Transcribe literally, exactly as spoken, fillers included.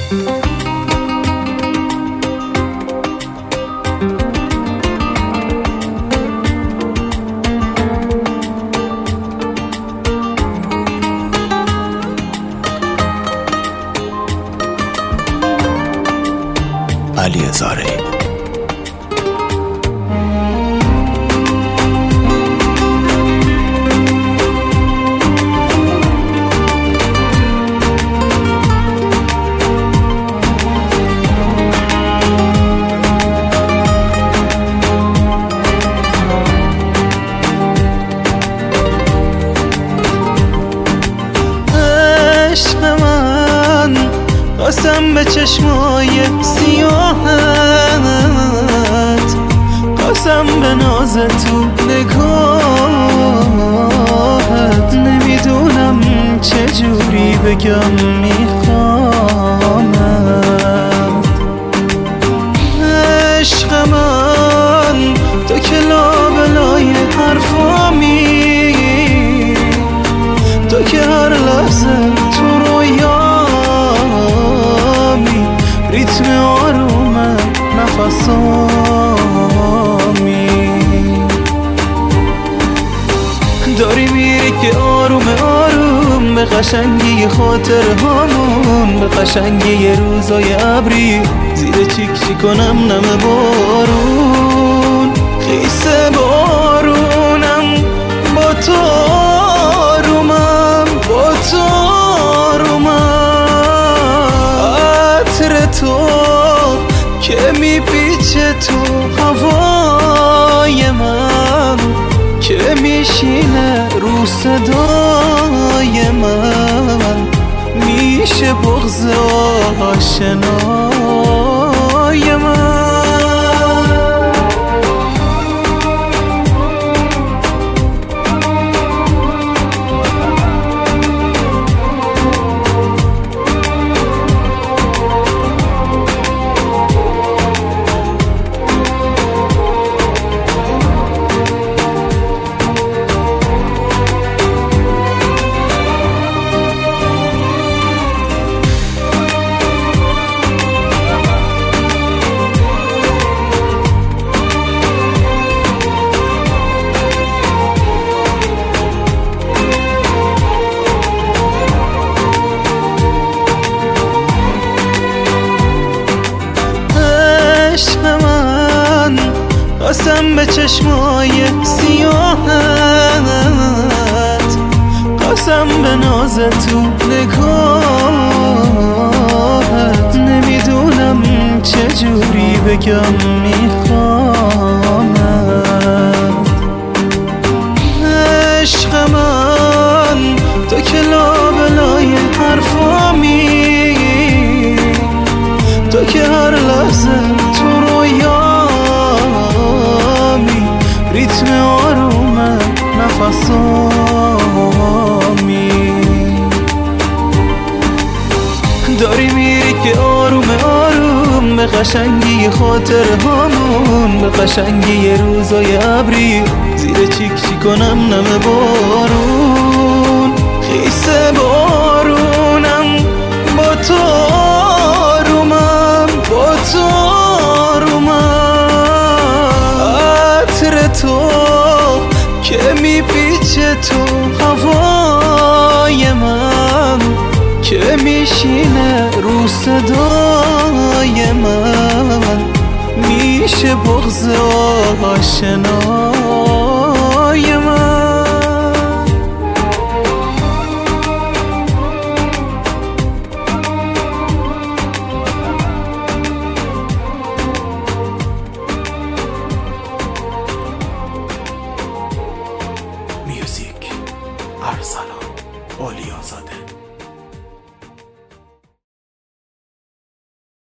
علی هزاره‌ای. عشق من قسم به چشمای سیاهت، قسم به ناز تو نگاهت، نمیدونم چجوری بگم میخوامت. عشق من تو که لابلای حرفامی، تو که هر لحظه تو رویامی، ریتم آروم نفسامی، داری میری که آروم آروم به قشنگی خاطر هامون، به قشنگی روزای ابری زیر چیک چی کنم نم بارون، خیسه بارونم با تو آرومم، با تو آرومم، عطر تو که میپیچه تو هوای من، که میشینه رو صدای من، میشه بغض آشنای من. عشق من قسم به چشمای سیاهت، قسم به ناز تو نگاهت، نمیدونم چجوری بگم میخوامت. عشق من تو که لابلای حرفامی، تو که هر لحظه تو رویامی، ریتم آروم نفسامی، داری میری که آروم آروم به قشنگی خاطر هامون، به قشنگی روزای ابری زیر چیک چی کنم نم بارون، خیسه بارونم با تو آرومم، با تو آرومم، عطر تو که میپیچه تو هوای من، که میشینه رو صدای من، میشه بغض آشنا